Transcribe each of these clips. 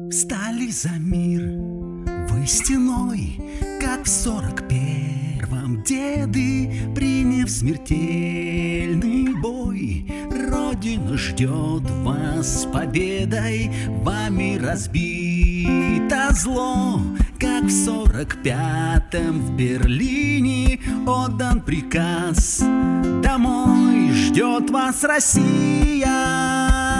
Встали за мир вы стеной, как в 41-м деды, приняв смертельный бой. Родина ждет вас с победой, вами разбито зло, как в 45-м в Берлине отдан приказ. Домой ждет вас Россия.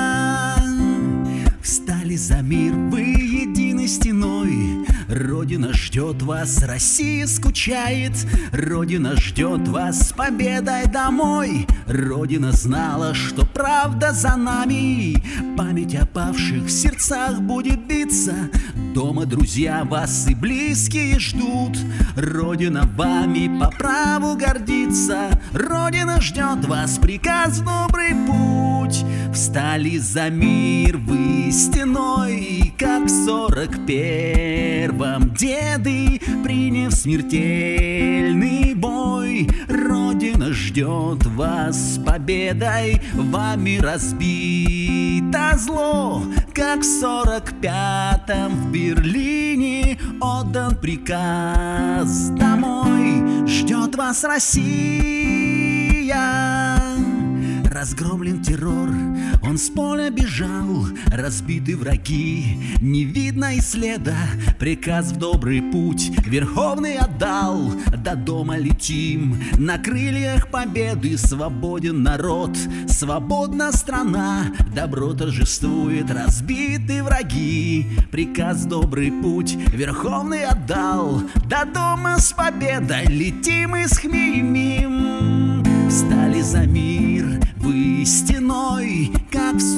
Встали за мир вы единой стеной, Родина ждет вас, Россия скучает, Родина ждет вас с победой домой. Родина знала, что правда за нами, память о павших в сердцах будет биться. Дома друзья вас и близкие ждут, Родина вами по праву гордится. Родина ждет вас, приказ в добрый путь. Встали за мир вы стеной, как в 41-м деды, приняв смертельный бой. Родина ждет вас с победой, вами разбито зло, как в 45-м в Берлине отдан приказ. Домой ждет вас Россия. Разгромлен террор, он с поля бежал, разбиты враги, не видно и следа. Приказ в добрый путь Верховный отдал, до дома летим на крыльях победы. Свободен народ, свободна страна, добро торжествует, разбиты враги. Приказ в добрый путь Верховный отдал, до дома с победой летим и схмеймим. Встали за мир вы стеной, как в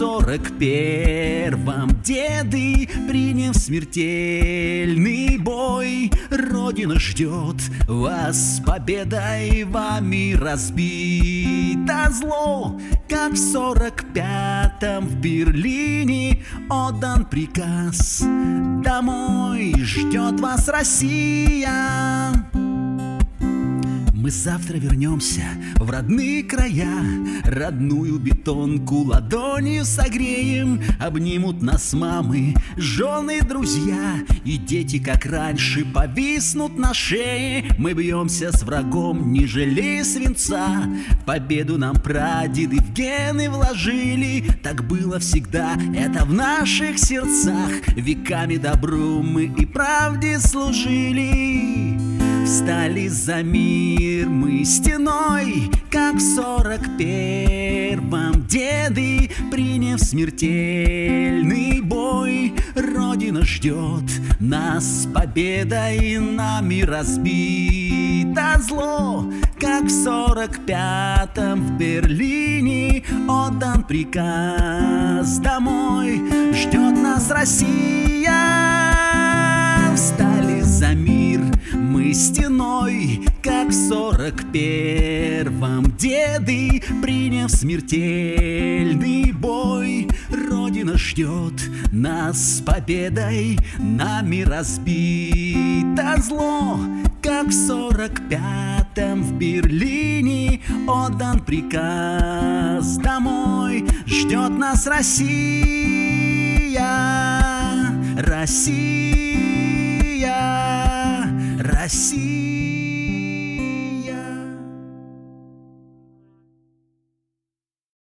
41-м деды, приняв смертельный бой. Родина ждет вас с победой, вами разбито зло, как в 45-м в Берлине отдан приказ. Домой ждет вас Россия. Мы завтра вернемся в родные края, родную бетонку ладонью согреем. Обнимут нас мамы, жены, друзья, и дети, как раньше, повиснут на шее. Мы бьемся с врагом, не жалея свинца. Победу нам прадеды в гены вложили. Так было всегда, это в наших сердцах. Веками добру мы и правде служили. Встали за мир мы стеной, как в 41-м деды, приняв смертельный бой. Родина ждет нас с победой, нами разбито зло, как в 45-м в Берлине отдан приказ. Домой ждет нас Россия. Встали за мир мы стеной, как в 41-м деды, приняв смертельный бой. Родина ждет нас с победой, нами разбито зло, как в 45-м в Берлине отдан приказ. Домой ждет нас Россия. Россия, Россия.